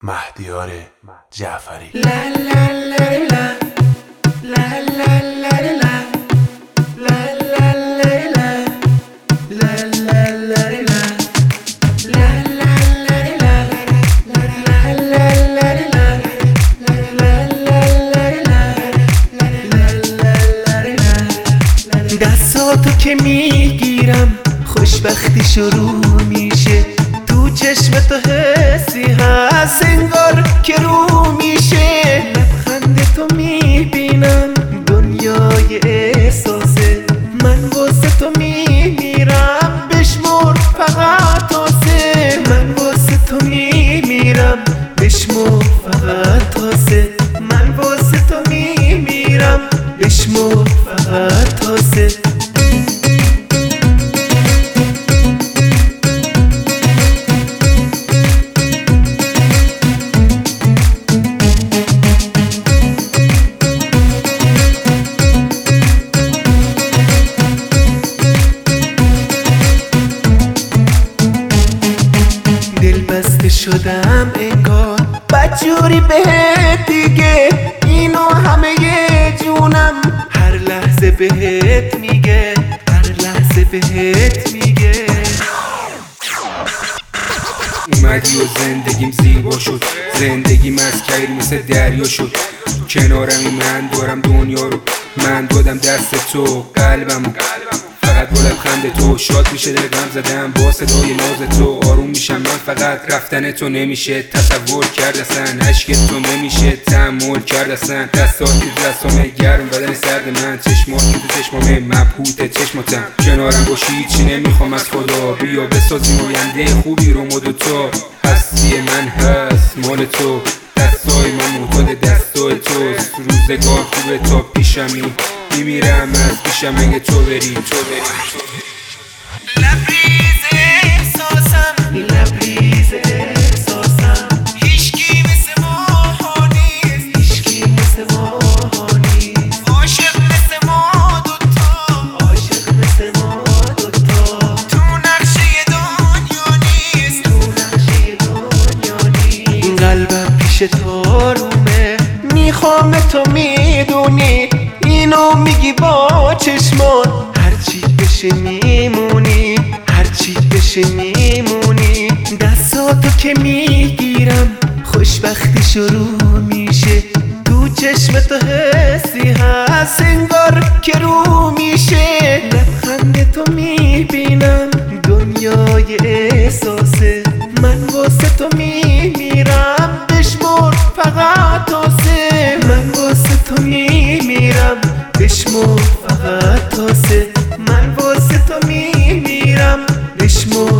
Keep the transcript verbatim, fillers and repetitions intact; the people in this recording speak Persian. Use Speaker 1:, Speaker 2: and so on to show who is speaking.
Speaker 1: مهدیار جعفری.
Speaker 2: لا لا لا لا لا لا لا لا لا لا لا لا دستاتو که میگیرم خوشبختی شروع میشه، تو چشم تو حسی هست انگار که رو میشه، لبخند تو میبینم دنیای احساسه، من واسه تو میمیرم بشمر فقط تاسه، من واسه تو میمیرم بشمر فقط تاسه، من واسه تو میمیرم بشمر فقط تاسه. دل بسته شدم انگار بدجوری بهت دیگه، اینو همه جونم هر لحظه بهت میگه، هر لحظه بهت میگه.
Speaker 3: اومدی و زندگیم زیبا شد، زندگیم از کیر مثل دریا شد، کنارمی من دارم دنیا رو، من دادم دست تو قلبمو، فقط با لبخند تو شاد میشه دل غم زدم، با صدای ناز تو آروم میشم من، فقط رفتن تو نمیشه تصور کرد اصلا، عشق تو نمیشه تحمل کرد اصلا، دستات تو دستام گرم بدن سرد من، چشمات تو چشمام مبهوت چشماتم، کنارم باشی هیچی نمیخوام از خدا، بیا بسازیم آینده خوبی رو ما دوتا، هستی من هست مال تو، دستای من معتاد دستای توست، روزگار خوبه تا پیشمی، میمیرم از پیشم اگه تو بری تو بری
Speaker 2: لبریز احساسم لبریز احساسم، هیچکی مثل ما نیست، هیچکی مثل ما نیست، عاشق مثل ما دوتا، عاشق مثل ما دوتا، تو نقشه دنیا نیست، تو نقشه دنیا نیست، قلبم پیش تو آرومه، میخوام تو میدونی، اینو میگی با چشمان، هرچی بشه میمونی، هرچی بشه میمونی، دستاتو که میگیرم خوشبختی شروع میشه، تو چشم تو حسی هست انگار که رو میشه، لبخند تو میبینم دنیای احساسه، من واسه تو میمیرم بشمر فقط تاسه، من واسه تو میمیرم بشمر فقط تاسه، من واسه تو میمیرم بشمر